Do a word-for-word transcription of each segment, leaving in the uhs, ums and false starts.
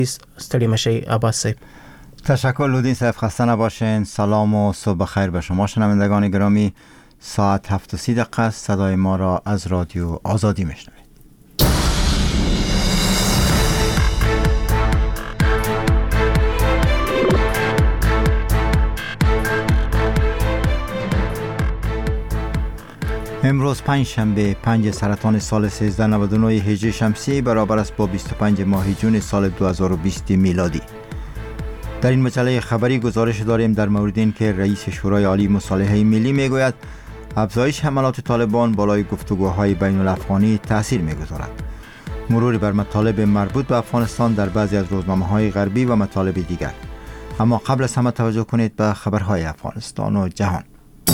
ستړي مشي عباس صاحب. تشکر لودین صاحب، خسته نباشین. سلام و صبح بخیر به شما شنوندگان گرامی. ساعت هفت و سی دقیقه است. صدای ما را از رادیو آزادی میشنوید. امروز پنج شنبه پنج سرطان سال سیزده نود و نه هجری شمسی برابر است با بیست و پنج ماه جون سال دو هزار و بیست میلادی. در این مجله خبری گزارش داریم در مورد این که رئیس شورای عالی مصالحه ملی میگوید افزایش حملات طالبان بالای گفتگوهای بین الافغانی تاثیر میگذارد. مروری بر مطالب مربوط به افغانستان در بعضی از روزنامه‌های غربی و مطالب دیگر. اما قبل از همه توجه کنید به خبرهای افغانستان و جهان.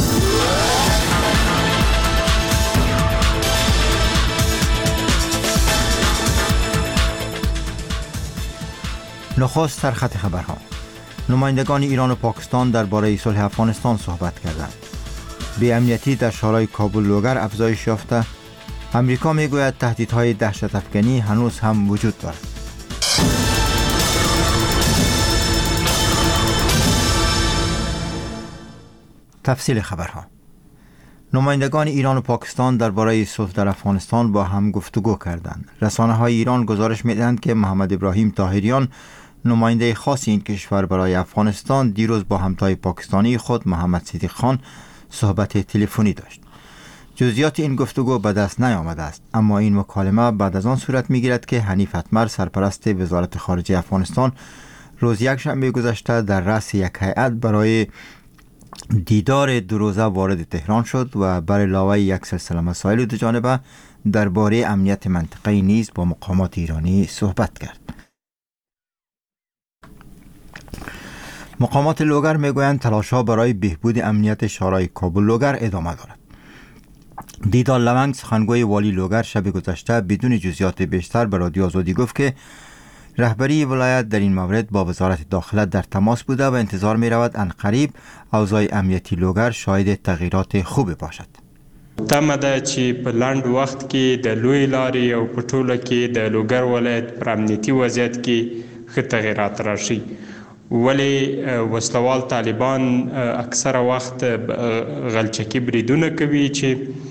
نخست در خط خبرها. نمایندگان ایران و پاکستان درباره صلح افغانستان صحبت کردند. بی امنیتی در شورای کابل لوگر افزایش یافته. امریکا میگوید تهدیدهای دهشت افکنی هنوز هم وجود دارد. تفصیل خبرها. نمایندگان ایران و پاکستان درباره صلح در افغانستان با هم گفتگو کردند. رسانه‌های ایران گزارش می‌دهند که محمد ابراهیم طاهریان نماینده خاص این کشور برای افغانستان دیروز با همتای پاکستانی خود محمد صدیق خان صحبت تلفنی داشت. جزئیات این گفتگو به دست نیامده است، اما این مکالمه بعد از آن صورت می‌گیرد که حنیف اتمر سرپرست وزارت خارجه افغانستان روز یکشنبه گذشته در رأس یک هیئت برای دیدار دو روزه وارد تهران شد و بر علاوه یک سلسله مسائل دو جانبه درباره امنیت منطقه‌ای نیز با مقامات ایرانی صحبت کرد. مقامات لوگر میگویند تلاش‌ها برای بهبود امنیت شورای کابل لوگر ادامه دارد. دیدار لونگ سخنگوی والی لوگر شب گذشته بدون جزئیات بیشتر به رادیو آزادی گفت که رهبری ولایت در این مورد با وزارت داخله در تماس بوده و انتظار می رود عنقریب اوضاع امنیتی لوگر شاهد تغییرات خوب باشد. تمه ده چې په لنډ وخت کې د لوی لارې او په ټوله کې د لوګر ولایت پر امنیتي وضعیت کې ښه تغییرات راشي. ولی وسلوال طالبان اکثره وخت غلچکی بریدونه کوي چې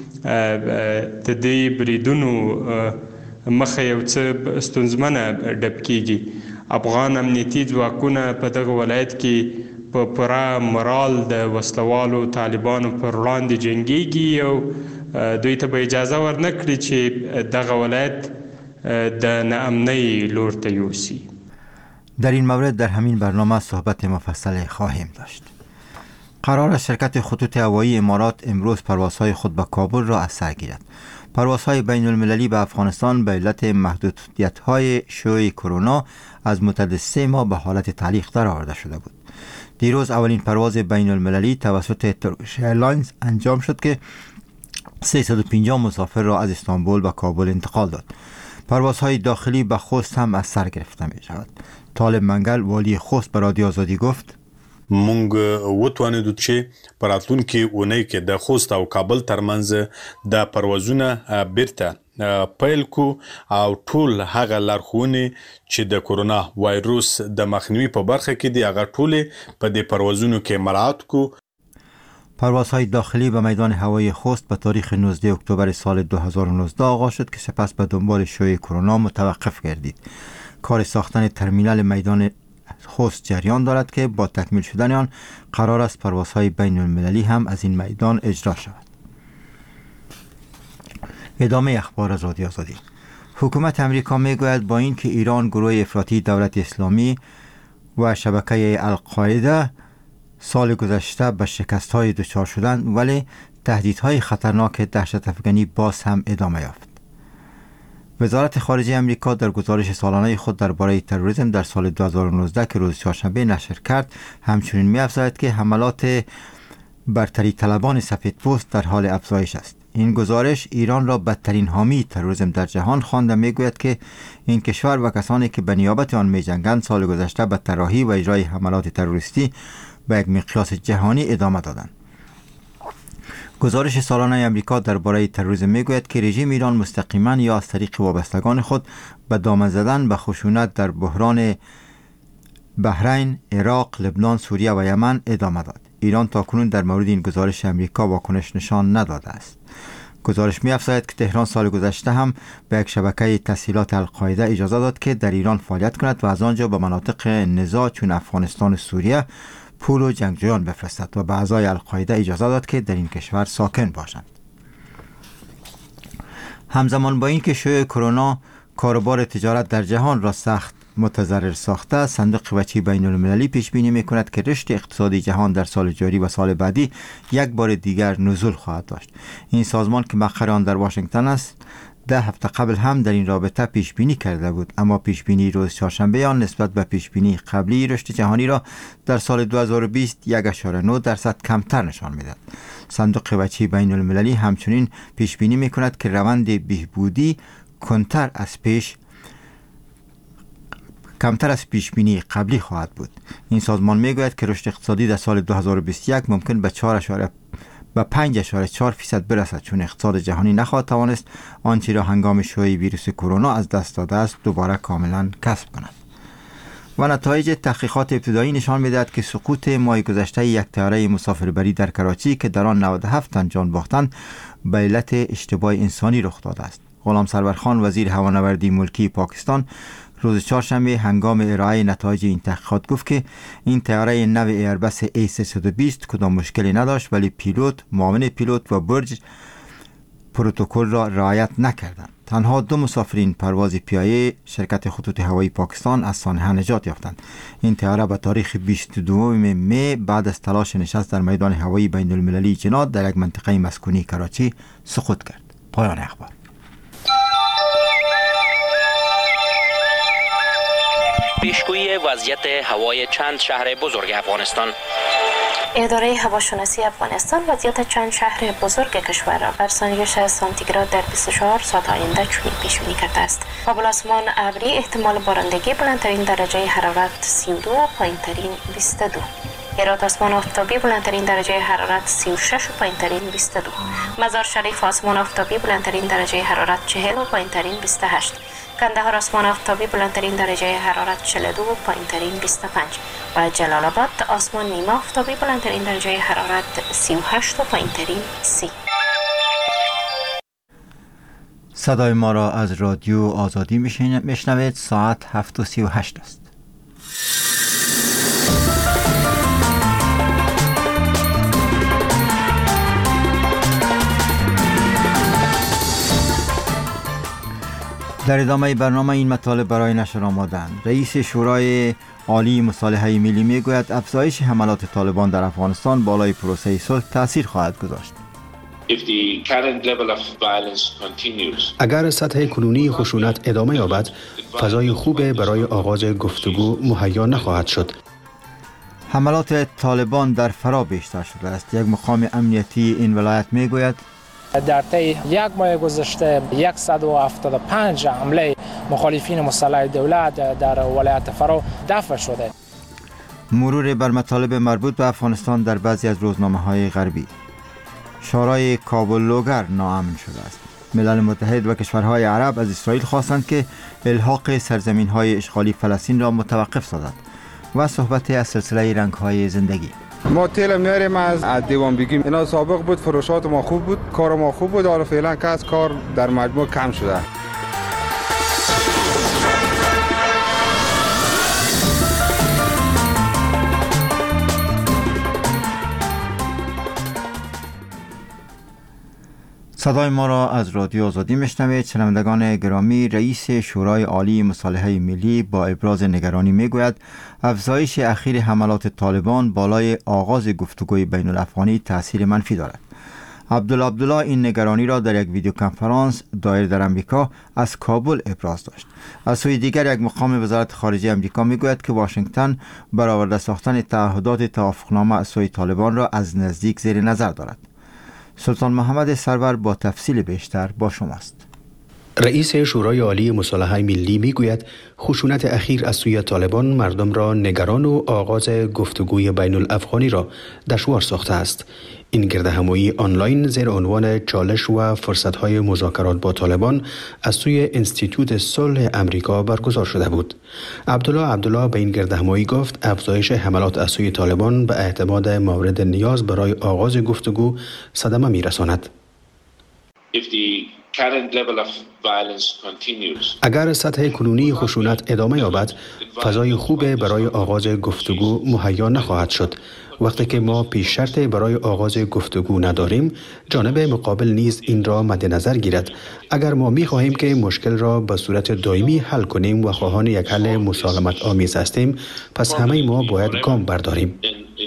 د دې بریدونو مخه یو څه ستونزمنه ډب کیږي. افغان امنیتي ځواکونه په دغه ولایت کې په پوره مرال د وسلوالو طالبانو پر وړاندې جنګیږي او دوی ته به اجازه ورنه کړي چې دغه ولایت د ناامنۍ لور ته یوسي. در این مورد در همین برنامه صحبت مفصل خواهیم داشت. قرار است شرکت خطوط هوایی امارات امروز پروازهای خود به کابل را از سر گیرد. پروازهای بین المللی به افغانستان به علت محدودیت‌های شیوع کرونا از مدت سه ماه به حالت تعلیق درآورده شده بود. دیروز اولین پرواز بین المللی توسط ترکیش ایرلاینز انجام شد که سیصد و پنجاه مسافر را از استانبول به کابل انتقال داد. پروازهای داخلی به خوست هم از سر گرفته می شود. طالب منگل والی خوست به رادیو آزادی گفت مونږ وتوانیدو چې په راتلونکي اونۍ کې د خوست او کابل ترمنځ د پروازونه بیرته پیل کو او ټول هغه لارښوونې چې د کرونا وایروس د مخنیوي په برخه کې دی هغه ټول په دې پروازونو کې مراعات کو. پروازهای داخلی به میدان هوایی خوست به تاریخ نوزده اکتبر سال دو هزار و نوزده آغاز شد که سپس به دنبال شیوع کرونا متوقف گردید. کار ساختن ترمینال میدان خوست جریان دارد که با تکمیل شدن آن قرار است پروازهای بین المللی هم از این میدان اجرا شود. ادامه اخبار از رادیو آزادی. حکومت امریکا میگوید با اینکه ایران گروه افراطی دولت اسلامی و شبکه القاعده سال گذشته به شکست‌های دچار شدند، ولی تهدیدهای خطرناک دهشت افکنی باز هم ادامه یافت. وزارت خارجه امریکا در گزارش سالانه خود درباره تروریسم در سال دو هزار و نوزده که روز چهارشنبه نشر کرد همچنین می‌افزاید که حملات برتری طلبان سفیدپوست در حال افزایش است. این گزارش ایران را بدترین حامی تروریسم در جهان خواند و میگوید که این کشور و کسانی که به نیابت آن می‌جنگند سال گذشته به طراحی و اجرای حملات تروریستی به یک مقیاس جهانی ادامه دادند. گزارش سالانه امریکا درباره تروریسم میگوید که رژیم ایران مستقیما یا از طریق وابستگان خود به دامن زدن به خشونت در بحران بحرین، عراق، لبنان، سوریه و یمن ادامه داد. ایران تاکنون در مورد این گزارش امریکا واکنش نشان نداده است. گزارش می‌افزاید که تهران سال گذشته هم به یک شبکه تسهیلات القاعده اجازه داد که در ایران فعالیت کند و از آنجا به مناطق نزاع چون افغانستان و سوریه پول و جنگجویان بفرستد و به اعضای القاعده اجازه داد که در این کشور ساکن باشند. همزمان با این که شیوع کرونا کاروبار تجارت در جهان را سخت متضرر ساخته، صندوق بچه بین المللی پیش بینی میکند که رشد اقتصادی جهان در سال جاری و سال بعدی یک بار دیگر نزول خواهد داشت. این سازمان که مقر آن در واشنگتن است ده هفته قبل هم در این رابطه پیش بینی کرده بود، اما پیش بینی روز چهارشنبه آن نسبت به پیش بینی قبلی رشد جهانی را در سال دو هزار و بیست یک ممیز نه درصد کمتر نشان میدهد. صندوق بچه بین المللی همچنین پیش بینی میکند که روند بهبودی کمتر از پیش کمتر از پیش بینی قبلی خواهد بود. این سازمان میگوید که رشد اقتصادی در سال دو هزار و بیست و یک ممکن به چهار به پنج اشاره چهار فیصد برسد، چون اقتصاد جهانی نخواهد توانست آنچه را هنگام شیوع ویروس کرونا از دست داده است دوباره کاملا کسب کند. و نتایج تحقیقات ابتدایی نشان می‌دهد که سقوط ماه گذشته یک طیاره مسافربری در کراچی که در آن نود و هفت تن جان باختند به علت اشتباه انسانی رخ داده است. غلام سرور خان وزیر هوانوردی ملکی پاکستان روز چهارشنبه هنگام ارائه نتایج این تحقیقات گفت که این طیاره نو ایربس ای سیصد و بیست کدام مشکلی نداشت، ولی پیلوت، معاون پیلوت و برج پروتکل را رعایت نکردند. تنها دو مسافرین پرواز پی آی ای شرکت خطوط هوایی پاکستان از سانحه نجات یافتند. این طیاره به تاریخ بیست و دو می بعد از تلاش نشست در میدان هوایی بین المللی جناد در یک منطقه مسکونی کراچی سقوط کرد. پایان اخبار. پیشگویی وضعیت هوای چند شهر بزرگ افغانستان. اداره هواشناسی افغانستان وضعیت چند شهر بزرگ کشور را بر ثانیه سانتیگراد در بیست و چهار ساعت آینده چنین پیش بینی کرده است: قابل آسمان ابری، احتمال بارندگی، بلندترین درجه حرارت سی و دو، پایینترین بیست و دو. هرات آسمان آفتابی، بلندترین درجه حرارت سی و شش و پایینترین بیست و دو. مزار شریف آسمان آفتابی، بلندترین درجه حرارت چهل و پایینترین بیست و هشت. کندهار آسمان آفتابی، بلندترین درجه حرارت چهل و دو و پایینترین بیست و پنج. و جلال آباد آسمان نیمه آفتابی، بلندترین درجه حرارت سی و هشت و پایینترین سی. صدای ما را از رادیو آزادی میشنوید. ساعت هفت و سی و هشت است. در ادامه برنامه این مطالب برای نشر آمدند. رئیس شورای عالی مصالحه ملی میگوید افزایش حملات طالبان در افغانستان بالای پروسه صلح تاثیر خواهد گذاشت. اگر سطح کنونی خشونت ادامه یابد، فضای خوب برای آغاز گفتگو مهیا نخواهد شد. حملات طالبان در فرا بیشتر شده است. یک مقام امنیتی این ولایت میگوید در طی یک ماه گذشته صد و هفتاد و پنج حمله مخالفین مسلح دولت در ولایت فرا دفع شده. مرور بر مطالب مربوط به افغانستان در بعضی از روزنامه‌های غربی. شورای کابل لوگر ناامن شده است. ملل متحد و کشورهای عرب از اسرائیل خواستند که الحاق سرزمین‌های اشغالی فلسطین را متوقف سازد. و صحبت از سلسله رنگ‌های زندگی. ما تیل میاریم از دیوان بگیم. اینا سابق بود، فروشات ما خوب بود، کار ما خوب بود، حالا فعلا که از کار در مجموع کم شده. صدای ما را از رادیو آزادی میشنوید. شنوندگان گرامی، رئیس شورای عالی مصالحه ملی با ابراز نگرانی میگوید افزایش اخیر حملات طالبان بالای آغاز گفتگوی بین الافغانی تاثیر منفی دارد. عبدالله عبدالله این نگرانی را در یک ویدیو کنفرانس دایر در امریکا از کابل ابراز داشت. از سوی دیگر یک مقام وزارت خارجه امریکا میگوید که واشنگتن برآورده ساختن تعهدات توافقنامه از سوی طالبان را از نزدیک زیر نظر دارد. سلطان محمد سرور با تفصیل بیشتر با شماست. رئیس شورای عالی مصالحه ملی میگوید خشونت اخیر از سوی طالبان مردم را نگران و آغاز گفتگوی بین الافغانی را دشوار ساخته است. این گردهمایی آنلاین زیر عنوان چالش و فرصت‌های مذاکرات با طالبان از سوی انستیتوت صلح امریکا برگزار شده بود. عبدالله عبدالله به این گردهمایی گفت افزایش حملات از سوی طالبان به اعتماد مورد نیاز برای آغاز گفتگو صدمه می‌رساند. اگر سطح کنونی خشونت ادامه یابد، فضای خوب برای آغاز گفتگو مهیا نخواهد شد. وقتی که ما پیش شرط برای آغاز گفتگو نداریم، جانب مقابل نیز این را مد نظر گیرد. اگر ما می خواهیم که مشکل را به صورت دائمی حل کنیم و خواهان یک حل مسالمت آمیز هستیم، پس همه ما باید گام برداریم.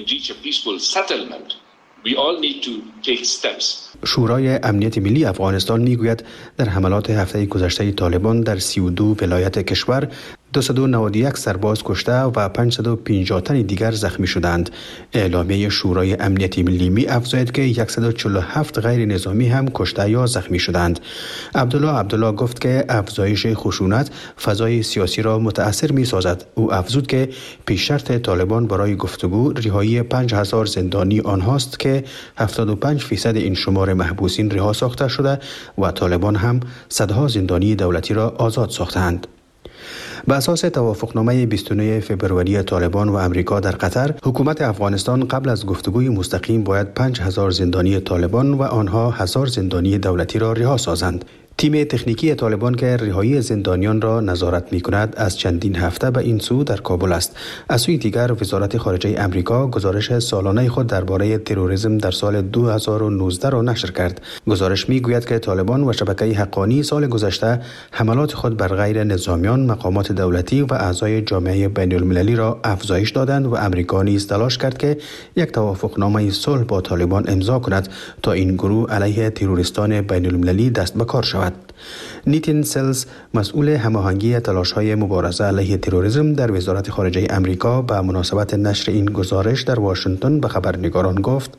شورای امنیت ملی افغانستان میگوید در حملات هفته گذشته طالبان در سی و دو ولایت کشور دویست و نود و یک سرباز کشته و پانصد و پنجاه تن دیگر زخمی شدند. اعلامیه شورای امنیت ملی می افزاید که صد و چهل و هفت غیر نظامی هم کشته یا زخمی شدند. عبدالله عبدالله گفت که افزایش خشونت فضای سیاسی را متاثر می سازد. او افزود که پیش شرط طالبان برای گفتگو رهایی پنج هزار زندانی آنهاست که هفتاد و پنج فیصد این شمار محبوسین رها ساخته شده و طالبان هم صدها زندانی دولتی را آزاد ساختند. به اساس توافقنامه بیست و نه فوریه طالبان و امریکا در قطر، حکومت افغانستان قبل از گفتگوی مستقیم باید پنج هزار زندانی طالبان و آنها هزار زندانی دولتی را رها سازند. تیم تکنیکی طالبان که رهایی زندانیان را نظارت می‌کند از چندین هفته به این سو در کابل است. از سوی دیگر وزارت خارجه امریکا گزارش سالانه خود درباره تروریسم در سال دو هزار و نوزده را نشر کرد. گزارش می‌گوید که طالبان و شبکه حقانی سال گذشته حملات خود بر غیر نظامیان، مقامات دولتی و اعضای جامعه بین‌المللی را افزایش دادند و امریکا نیز تلاش کرد که یک توافقنامه صلح با طالبان امضا کند تا این گروه علیه تروریستان بین‌المللی دست به کار شود. نیتین سلز، مسئول هماهنگی تلاش‌های مبارزه علیه تروریسم در وزارت خارجه امریکا، به مناسبت نشر این گزارش در واشنگتن به خبرنگاران گفت: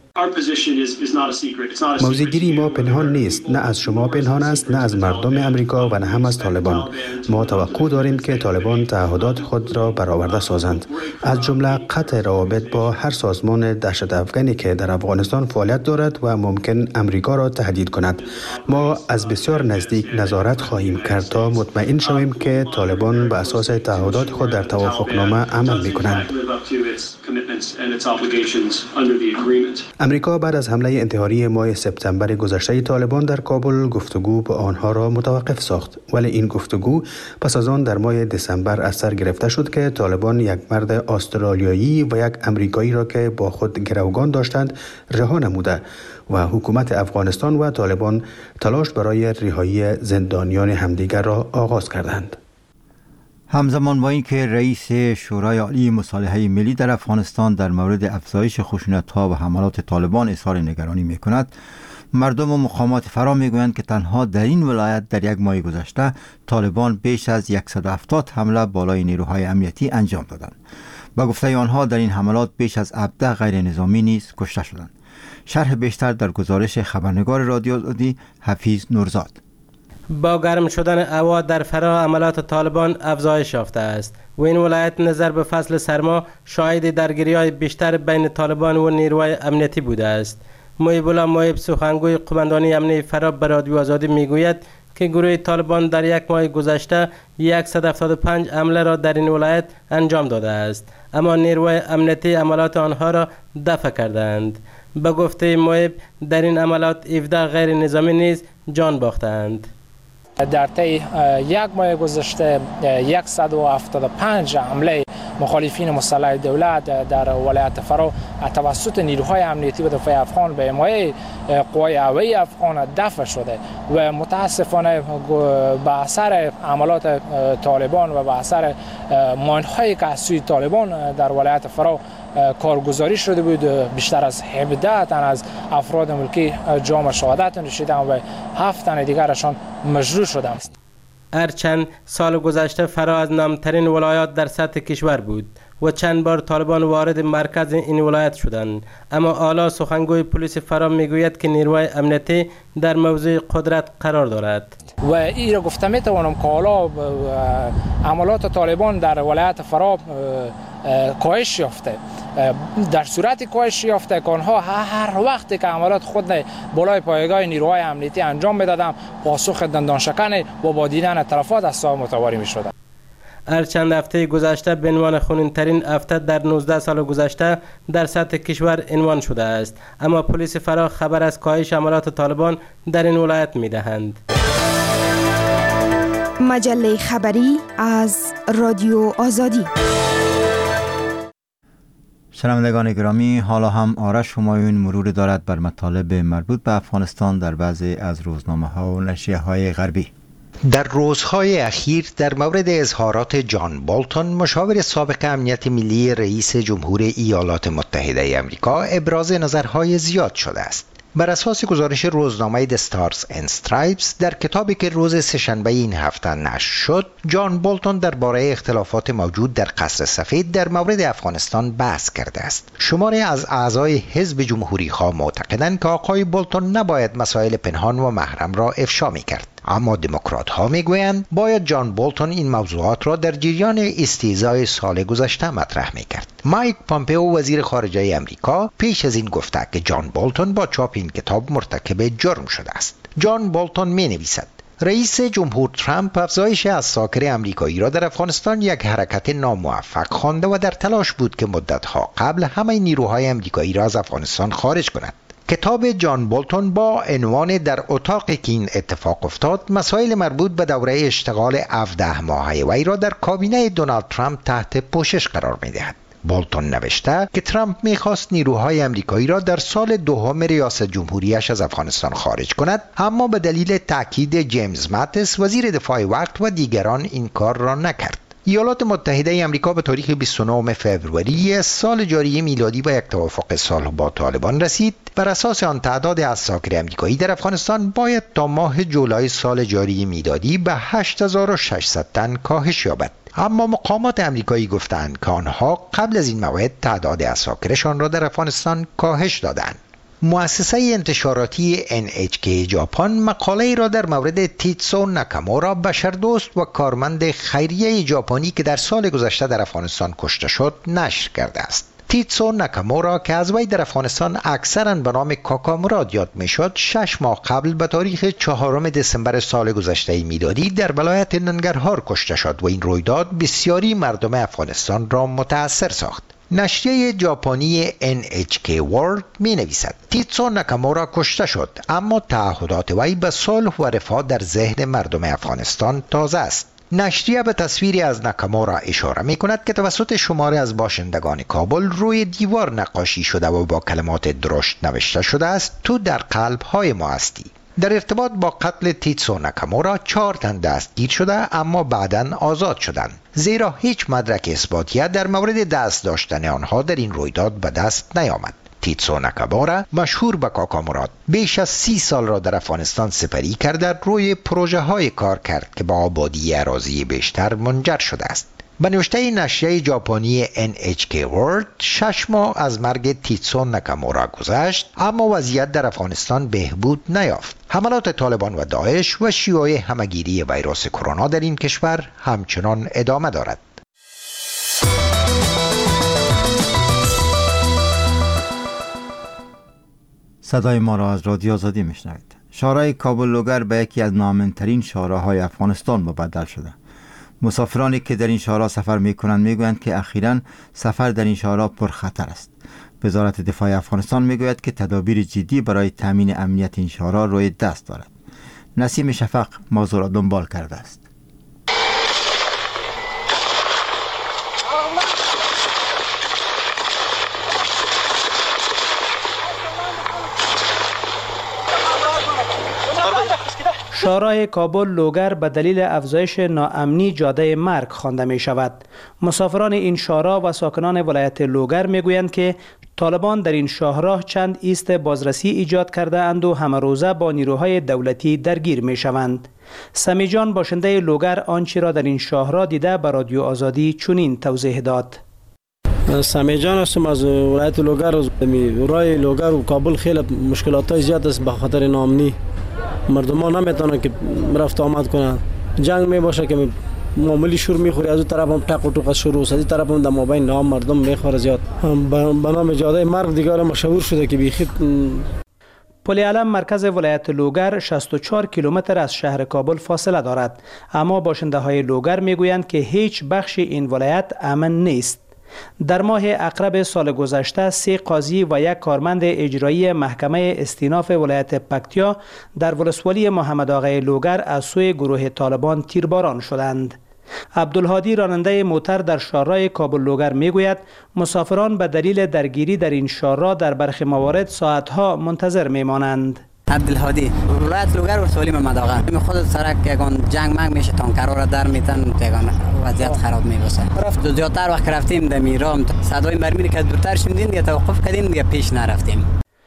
موضع‌گیری ما پنهان نیست، نه از شما پنهان است، نه از مردم امریکا و نه هم از طالبان. ما توقع داریم که طالبان تعهدات خود را برآورده سازند، از جمله قطع روابط با هر سازمان دهشت افغانی که در افغانستان فعالیت دارد و ممکن امریکا را تهدید کند. ما از بسیار نزدیک نظارت خواهیم کرد تا مطمئن شویم که طالبان به اساس تعهدات خود در توافقنامه عمل می‌کنند. امریکا بعد از حمله انتحاری ماه سپتامبر گذشته طالبان در کابل گفتگو با آنها را متوقف ساخت، ولی این گفتگو پس از آن در ماه دسامبر از سر گرفته شد که طالبان یک مرد استرالیایی و یک امریکایی را که با خود گروگان داشتند رها نموده و حکومت افغانستان و طالبان تلاش برای رهایی زندانیان همدیگر را آغاز کردند. همزمان با اینکه رئیس شورای عالی مصالحه ملی در افغانستان در مورد افزایش خشونت‌ها و حملات طالبان اظهار نگرانی می‌کند، مردم و مقامات فرا می‌گویند که تنها در این ولایت در یک ماه گذشته طالبان بیش از صد و هفتاد حمله بالای نیروهای امنیتی انجام دادند. با گفته آنها در این حملات بیش از هفده غیر نظامی نیز کشته شدند. شرح بیشتر در گزارش خبرنگار رادیو آزادی حفیظ نورزاد. با گرم شدن هوا در فرا حملات طالبان افزایش یافته است و این ولایت نظر به فصل سرما شاهد درگیری‌های بیشتر بین طالبان و نیروهای امنیتی بوده است. محیب الله محیب، سخنگوی قماندانی امنیتی فرا به رادیو آزادی میگوید که گروه طالبان در یک ماه گذشته صد و هفتاد و پنج حمله را در این ولایت انجام داده است، اما نیروهای امنیتی حملات آنها را دفع کردند. به گفته محیب در این حملات هفده غیر نظامی نیز جان باختند. در طی یک ماه گذشته صد و هفتاد و پنج حمله مخالفین مسلح دولت در ولایت فرا توسط نیروهای امنیتی و دفاع افغان به حمایت قوای هوایی افغان دفع شده و متاسفانه به اثر عملات طالبان و به اثر ماین‌هایی که از سوی طالبان در ولایت فرا کارگزاری شده بود، بیشتر از هفده تن از افراد ملکی جام شهادت نوشیدند و هفت تن دیگرشان مجروح شده است. هرچند سال گذشته فرا از نامترین ولایات در سطح کشور بود و چند بار طالبان وارد مرکز این ولایت شدند، اما آلا سخنگوی پلیس فرا میگوید که نیروهای امنیتی در موضع قدرت قرار دارد و این را گفته میتوانم که حالا عملات طالبان در ولایت فرا کاهش یافته. در صورت کاهش یافته که آنها هر وقتی که عملات خود بالای پایگاه نیروهای امنیتی انجام میدادند پاسخ دندانشکن با با دیدن تلفات از صاحب متواری میشدند. هر چند هفته گذشته به عنوان خونین‌ترین هفته در نوزده سال گذشته در سطح کشور عنوان شده است، اما پلیس فرا خبر از کاهش عملات طالبان در این ولایت میدهند. مجله خبری از رادیو آزادی. شنوندگان گرامی، حالا هم آرش همایون مرور دارد بر مطالب مربوط به افغانستان در بعضی از روزنامه ها و نشریه های غربی. در روزهای اخیر در مورد اظهارات جان بولتون مشاور سابق امنیت ملی رئیس جمهور ایالات متحده آمریکا ابراز نظرهای زیاد شده است. بر اساس گزارش روزنامه The Stars and Stripes در کتابی که روز سه‌شنبه این هفته نشر شد، جان بولتون درباره اختلافات موجود در قصر سفید در مورد افغانستان بحث کرده است. شماری از اعضای حزب جمهوری‌خواه معتقدند که آقای بولتون نباید مسائل پنهان و محرم را افشا می‌کرد، اما دموکرات‌ها می‌گویند باید جان بولتون این موضوعات را در جریان استهزای سال گذشته مطرح می‌کرد. مایک پامپئو وزیر خارجه آمریکا پیش از این گفته که جان بولتون با چاپ این کتاب مرتکب جرم شده است. جان بولتون می‌نویسد رئیس جمهور ترامپ افزایش عساکر آمریکایی را در افغانستان یک حرکت ناموفق خوانده و در تلاش بود که مدت‌ها قبل همه نیروهای آمریکایی را از افغانستان خارج کند. کتاب جان بولتون با عنوان در اتاقی که این اتفاق افتاد مسائل مربوط به دوره اشتغال هفده ماهه وی را در کابینه دونالد ترامپ تحت پوشش قرار می‌دهد. بولتون نوشته که ترامپ می‌خواست نیروهای آمریکایی را در سال دوم ریاست جمهوریش از افغانستان خارج کند، اما به دلیل تاکید جیمز ماتیس وزیر دفاع وقت و دیگران این کار را نکرد. ایالات متحده آمریکا به تاریخ بیست و نهم فوریه سال جاری میلادی به یک توافق صلح با طالبان رسید. بر اساس آن تعداد عساکر آمریکایی در افغانستان باید تا ماه جولای سال جاری میلادی به هشت هزار و ششصد تن کاهش یابد، اما مقامات آمریکایی گفتند که آنها قبل از این موعد تعداد عساکرشان را در افغانستان کاهش دادند. مؤسسه انتشاراتی ان اچ کی ژاپن مقاله را در مورد تیتسو ناکامورا، بشردوست و کارمند خیریه ژاپنی که در سال گذشته در افغانستان کشته شد، نشر کرده است. تیتسو ناکامورا که از وی در افغانستان اکثرا به نام کاکاموراد یاد میشد، شش ماه قبل به تاریخ چهارم دسامبر سال گذشته میلادی در ولایت ننگرهار کشته شد و این رویداد بسیاری مردم افغانستان را متاثر ساخت. نشریه ژاپنی ان اچ کی ورلد می نویسد تیتسو ناکامورا کشته شد، اما تعهدات وی به صلح و رفاه در ذهن مردم افغانستان تازه است. نشریه به تصویری از ناکامورا اشاره می کند که توسط شماری از باشندگان کابل روی دیوار نقاشی شده و با کلمات درشت نوشته شده است: تو در قلب های ما هستی. در ارتباط با قتل تیتسو ناکامورا چهار تن دستگیر شده اما بعداً آزاد شدند، زیرا هیچ مدرک اثباتیه در مورد دست داشتن آنها در این رویداد به دست نیامد. تیتسو ناکامورا مشهور به کاکاموراد بیش از سی سال را در افغانستان سپری کرده روی پروژه های کار کرد که با آبادی اراضی بیشتر منجر شده است. به نوشته نشریه ژاپنی ان اچ کی ورلد، شش ماه از مرگ تیتسو ناکامورا گذشت اما وضعیت در افغانستان بهبود نیافت. حملات طالبان و داعش و شیوع همهگیری ویروس کرونا در این کشور همچنان ادامه دارد. صدای ما را از رادیو آزادی میشنوید. شورای کابل لوگر به یکی از نامن‌ترین شوراهای افغانستان مبدل شده. مسافرانی که در این شورا سفر میکنند میگویند که اخیراً سفر در این شورا پرخطر است. وزارت دفاع افغانستان میگوید که تدابیر جدی برای تامین امنیت این شورا روی دست دارد. نسیم شفق موضوع را دنبال کرده است. شاهراه کابل لوگر به دلیل افزایش ناامنی جاده مرگ خوانده می شود. مسافران این شاهراه و ساکنان ولایت لوگر می گویند که طالبان در این شاهراه چند ایست بازرسی ایجاد کرده اند و همه روزه با نیروهای دولتی درگیر می شوند. سمی جان باشنده لوگر آنچه را در این شاهراه دیده به رادیو آزادی چنین توضیح داد. سمی جان هستم از ولایت لوگر. راه لوگر و کابل خیلی مشکلات زیاد است به خاطر ناامنی. مردم ها نمیتونن که رفت آمد کنن. جنگ می باشه که معاملی شور میخوری، از اون طرف هم تق و توق شروع است، از این طرف هم در مابین نام مردم میخوره زیاد. به نام جاده مرگ دیگر مشهور شده که بیخی. پل علم مرکز ولایت لوگر شصت و چهار کیلومتر از شهر کابل فاصله دارد، اما باشنده های لوگر میگویند که هیچ بخش این ولایت امن نیست. در ماه اقرب سال گذشته سه قاضی و یک کارمند اجرایی محکمه استیناف ولایت پکتیا در ولسوالی محمد آقای لوگر از سوی گروه طالبان تیرباران شدند. عبدالهادی راننده موتر در شاهراه کابل لوگر میگوید مسافران به دلیل درگیری در این شاهراه در برخی موارد ساعتها منتظر میمانند. عبدالهادی ولایت لوگر ولسوالی محمد آقا می خود سرک یگان جنگ منگ میشه تانکرها را در میتن یگان وضعیت خراب میباشه. رفت زیادتر وقت رفتیم در میرام صدای مرمی که دورتر شدیم یا توقف کردیم یا پیش نرفتیم.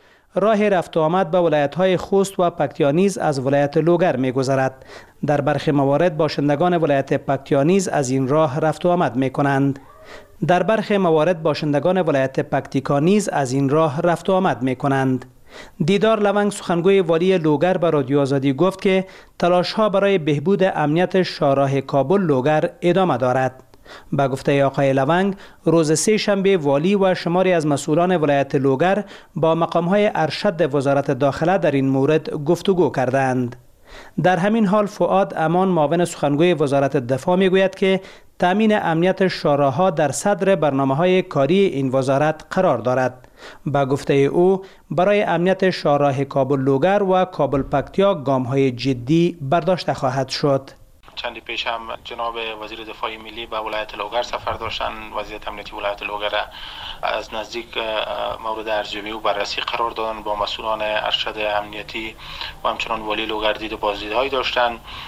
راه رفت و آمد به ولایت‌های خوست و پکتیا نیز از ولایت لوگر می‌گذرد. در برخی موارد باشندگان ولایت پکتیا نیز از این راه رفت و آمد می‌کنند. در برخی موارد باشندگان ولایت پکتیکا نیز از این راه رفت و آمد می‌کنند. دیدار لونگ سخنگوی والی لوگر به رادیو آزادی گفت که تلاش‌ها برای بهبود امنیت شاهراه کابل لوگر ادامه دارد. با گفته آقای لونگ روز سه شنبه والی و شماری از مسئولان ولایت لوگر با مقام‌های ارشد وزارت داخله در این مورد گفتگو کردند. در همین حال فؤاد امان معاون سخنگوی وزارت دفاع میگوید که تامین امنیت شاهراه‌ها در صدر برنامه‌های کاری این وزارت قرار دارد. با گفته او برای امنیت شاهراه کابل لوگر و کابل پکتیا گام‌های جدی برداشته خواهد شد. چندی پیش هم جناب وزیر دفاع ملی به ولایت لوگر سفر داشتن. وضعیت امنیتی ولایت لوگر از نزدیک مورد ارزیابی و بررسی قرار دادن. با مسئولان ارشد امنیتی و همچنان والی لوگر دید و بازدیدهایی داشتن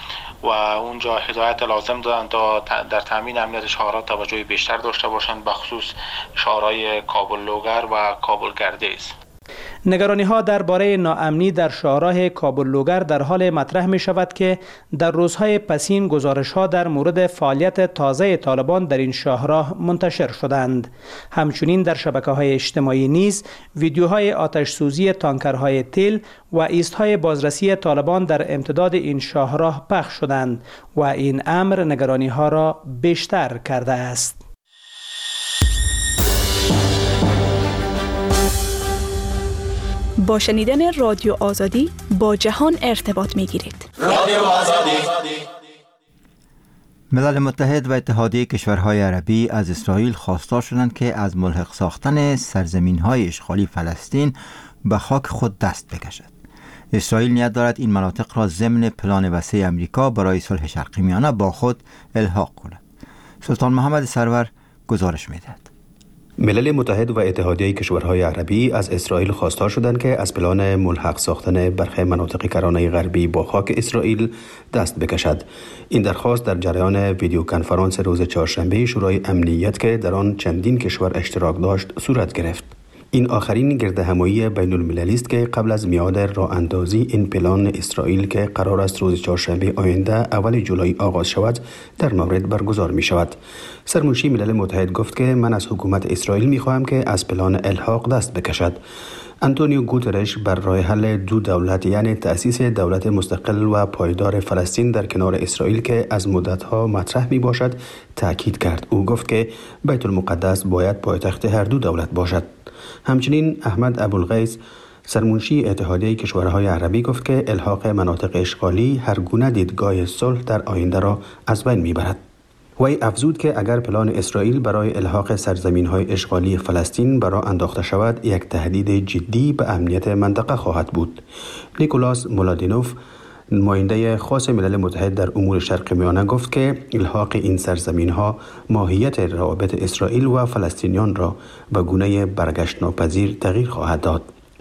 و اونجا هدایت لازم دادن تا در تامین امنیت شاهراه توجه بیشتر داشته باشند، به خصوص شاهراه کابل لوگر و کابل گردیز. نگرانی ها درباره ناامنی در شاهراه کابل لوگر در حال مطرح می شود که در روزهای پسین گزارش ها در مورد فعالیت تازه طالبان در این شاهراه منتشر شدند. همچنین در شبکه های اجتماعی نیز ویدیوهای آتش سوزی تانکرهای تیل و ایستهای بازرسی طالبان در امتداد این شاهراه پخش شدند و این امر نگرانی ها را بیشتر کرده است. با شنیدن رادیو آزادی با جهان ارتباط می گیرید. رادیو آزادی. ملل متحد و اتحادیه کشورهای عربی از اسرائیل خواستار شدند که از ملحق ساختن سرزمین‌های اشغالی فلسطین به خاک خود دست بکشد. اسرائیل نیت دارد این مناطق را ضمن پلان وسیع امریکا برای صلح شرقی میانه با خود الحاق کند. سلطان محمد سرور گزارش می‌دهد. ملل متحد و اتحادیه کشورهای عربی از اسرائیل خواستار شدند که از پلان ملحق ساختن برخی مناطق کرانه غربی با خاک اسرائیل دست بکشد. این درخواست در جریان ویدیو کنفرانس روز چهارشنبه شورای امنیت که در آن چندین کشور اشتراک داشت صورت گرفت. این آخرین گردهمایی بین المللی است که قبل از میعاد راه اندازی این پلان اسرائیل که قرار است روز چهارشنبه آینده اول جولای آغاز شود در مورد برگزار می شود. سرمنشی ملل متحد گفت که من از حکومت اسرائیل می خواهم که از پلان الحاق دست بکشد. آنتونیو گوترش بر راه حل دو دولت یعنی تأسیس دولت مستقل و پایدار فلسطین در کنار اسرائیل که از مدتها مطرح می باشد تأکید کرد. او گفت که بیت المقدس باید پایتخت هر دو دولت باشد. همچنین احمد ابوالغیث سرمنشی اتحادیه کشورهای عربی گفت که الحاق مناطق اشغالی هر گونه دیدگاه صلح در آینده را از بین میبرد. وی افزود که اگر پلان اسرائیل برای الحاق سرزمین‌های اشغالی فلسطین برای انداخته شود یک تهدید جدی به امنیت منطقه خواهد بود. نیکولاس مولادینوف نماینده خاص ملل متحد در امور شرق میانه گفت که الحاق این سرزمین‌ها ماهیت روابط اسرائیل و فلسطینیان را به گونه برگشت ناپذیر تغییر خواهد داد.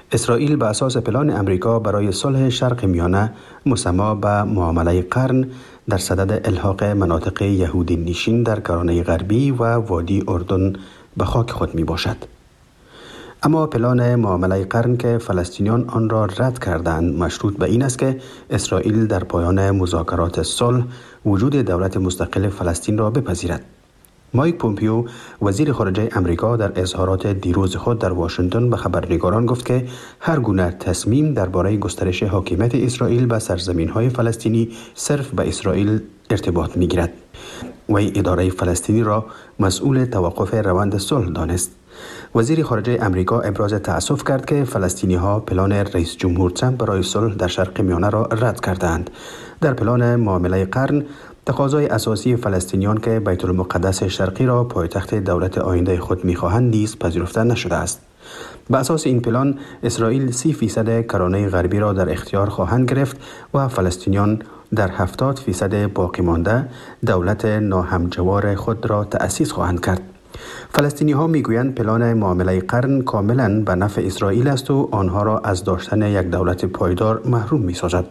اسرائیل به اساس پلان امریکا برای صلح شرق میانه مسما به معامله قرن در صدد الحاق مناطق یهودی نشین در کرانه غربی و وادی اردن به خاک خود می باشد. اما پلان معامله قرن که فلسطینیان آن را رد کردند مشروط به این است که اسرائیل در پایان مذاکرات صلح وجود دولت مستقل فلسطین را بپذیرد. مایک پومپیو وزیر خارجه امریکا در اظهارات دیروز خود در واشنگتن به خبرنگاران گفت که هر گونه تصمیم درباره گسترش حاکمیت اسرائیل به سرزمین‌های فلسطینی صرف به اسرائیل ارتباط می‌گیرد. وی اداره فلسطینی را مسئول توقف روند صلح دانست. وزیر خارجه امریکا ابراز تأسف کرد که فلسطینی‌ها پلان رئیس جمهور ترامپ برای صلح در شرق میانه را رد کردند. در پلان معامله قرن تقاضای اساسی فلسطینیان که بیت المقدس شرقی را پایتخت دولت آینده خود می‌خواهند نیز پذیرفته نشده است. به اساس این پلان اسرائیل سی فیصد کرانه غربی را در اختیار خواهند گرفت و فلسطینیان در هفتاد فیصد باقی مانده دولت ناهمجوار خود را تأسیس خواهند کرد. فلسطینی ها می گویند پلان معامله قرن کاملا به نفع اسرائیل است و آنها را از داشتن یک دولت پایدار محروم می سازد.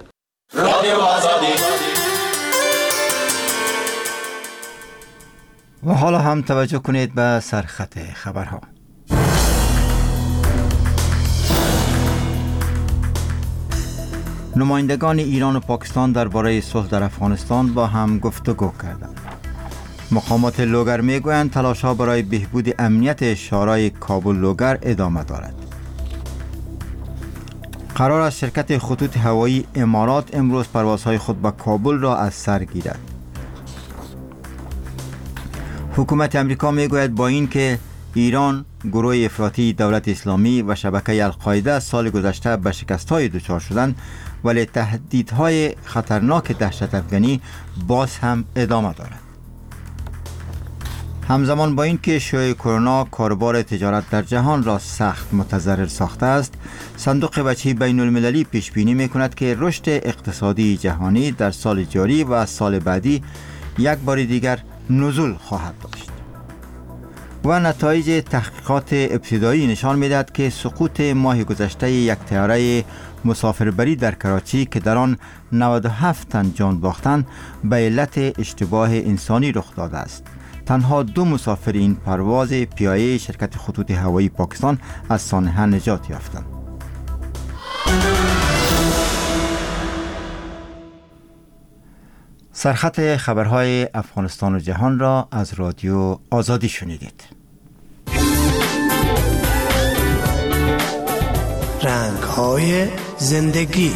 و حالا هم توجه کنید به سرخط خبرها. نمایندگان ایران و پاکستان درباره صلح در افغانستان با هم گفتگو کردند. مقامات لوگر میگویند تلاش‌ها برای بهبود امنیت شورای کابل لوگر ادامه دارد. قرار است شرکت خطوط هوایی امارات امروز پروازهای خود به کابل را از سر گیرد. حکومت امریکا میگوید با این که ایران، گروه افراطی دولت اسلامی و شبکه القاعده سال گذشته به شکست‌های دچار شدند، ولی تهدیدهای خطرناک دهشت افغانی باز هم ادامه دارد. همزمان با این که شیوع کرونا کاروبار تجارت در جهان را سخت متضرر ساخته است، صندوق بچه بین المللی پیش بینی می کند که رشد اقتصادی جهانی در سال جاری و سال بعدی یک بار دیگر نزول خواهد داشت. و نتایج تحقیقات ابتدایی نشان می‌دهد که سقوط ماه گذشته یک طیاره مسافربری در کراچی که در آن نود و هفت تن جان باختند به علت اشتباه انسانی رخ داده است. تنها دو مسافر این پرواز پیایی شرکت خطوط هوایی پاکستان از سانحه نجات یافتند. سرخط خبرهای افغانستان و جهان را از رادیو آزادی شنیدید. رنگ‌های زندگی.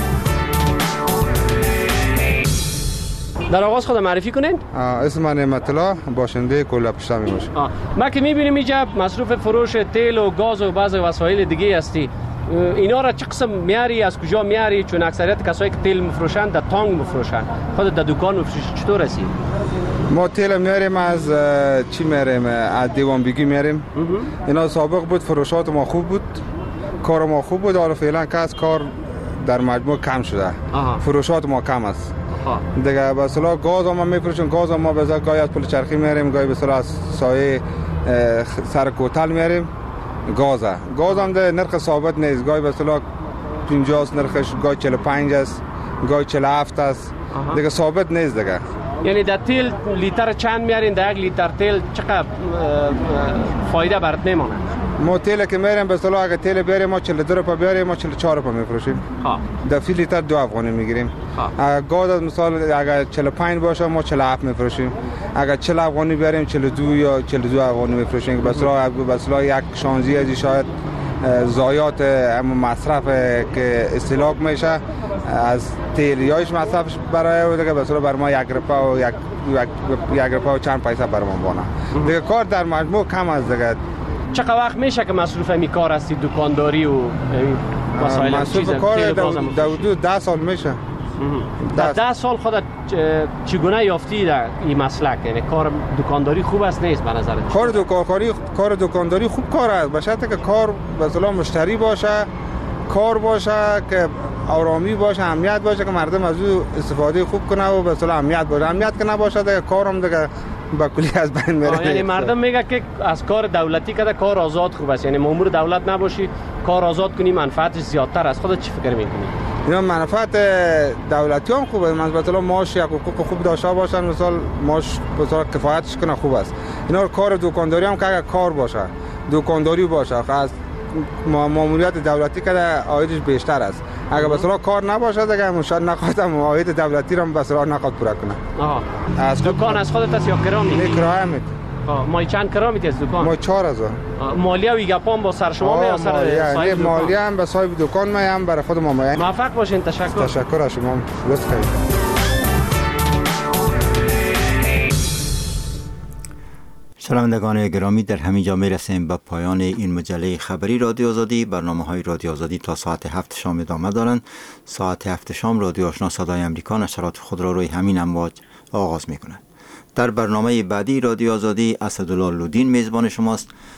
در آغاز خود معرفی کنین؟ اسم من نعمت الله، باشنده کلا پشتمی باشه. ما که می‌بینیم اینجا مصرف فروش تیل و گاز و بعضی وسایل دیگه هستی. اینا را چه قسم میاری، از کجا میاری؟ چون اکثریت کسایی که تیل میفروشن در تانگ میفروشن. خود در دکان میفروشی چطور هستی؟ ما تیل میاریم از چی میاریم؟ از دیوان بیگی میاریم. اینا سابق بود فروشات ما خوب بود. کار ما خوب بود، حالا فعلا که از کار در مجموع کم شده. آها. فروشات ما کم است. آها. دیگه به اصطلاح گاز ما میفروشیم، گاز ما به ازای گاهی از پل چرخی میاریم، گاهی به اصطلاح از سایه سر کوتل میاریم. گاز گاز هم ده نرخ ثابت نیست، گاهی به اصطلاح پنجاه است نرخش، گاهی چهل و پنج است، گاهی چهل و هفت است. آها. دیگه ثابت نیست دیگه. یعنی در تیل لیتر چند میارین؟ در یک لیتر تیل چقدر فایده برات میمونه؟ ما تیل که میاریم به اصطلاح اگه تیل بیاریم ما چهل و دو روپیه بیاریم ما چهل و چهار روپیه میفروشیم. ها. در فی لیتر دو افغانی میگیریم. ها. گاز مثلا اگه چهل و پنج باشه ما چهل و هفت میفروشیم. اگه چهل افغانی بیاریم چهل و دو یا چهل و دو افغانی میفروشیم. به اصطلاح به اصطلاح یک شانزی از شاید ضایعات مصرف که استهلاک میشه از تیل یایش مصرفش برای دیگه به اصطلاح بر ما یک روپیه و یک یک روپیه و چند پیسه برام بونه. دیگه کار در مجموع کم از دیگه. چقدر وقت میشه که مصروف می کار هستی، دکانداری و وسایل مصروف کار دو ده سال میشه. در ده سال خودت چگونه یافتی در این مسلک؟ یعنی کار دکانداری خوب است نیست به نظرت؟ کار دکانداری کار دکانداری خوب کار است، به شرطی که کار به اصطلاح مشتری باشه، کار باشه که آرامی باشه، امنیت باشه که مردم از او استفاده خوب کنه و به اصطلاح امنیت باشه. امنیت که نباشه دیگه کارم دیگه با کلی از بین میره. یعنی مردم میگه که از کار دولتی کده کار آزاد خوب است، یعنی مامور دولت نباشی کار آزاد کنی منفعتش زیادتر است. خودت چی فکر میکنی؟ اینا منفعت دولتی هم خوبه، مثلا معاش یک حقوق خوب داشته باشن، مثلا معاش مثلا کفایتش کنه خوب است. اینا کار دکانداری هم که اگر کار باشه دکانداری باشه از ماموریت دولتی که عایدش بیشتر است. اگر مثلا کار نباشه دیگه مشاهد نخواهد عاید دولتی رو مثلا نخواهد پورا کنه. آها از دکان از خودت است یا کرا میدی؟ کرایه میدی. مای چند کرا میدی از دکان؟ مای چهار هزار. مالیه و گپام با سر شما یا سر صاحب دکان؟ مالیه هم به صاحب دکان میام برای خود ما میام. موفق باشین. تشکر. تشکر از شما. لطف کنید. شنوندگان گرامی، در همین جا میرسیم به پایان این مجله خبری رادیو آزادی. برنامه های رادیو آزادی تا ساعت هفت شام ادامه دارند. ساعت هفت شام رادیو آشنا صدای امریکا نشرات خود را روی همین امواج آغاز می کند. در برنامه بعدی رادیو آزادی اسدالله لودین میزبان شماست.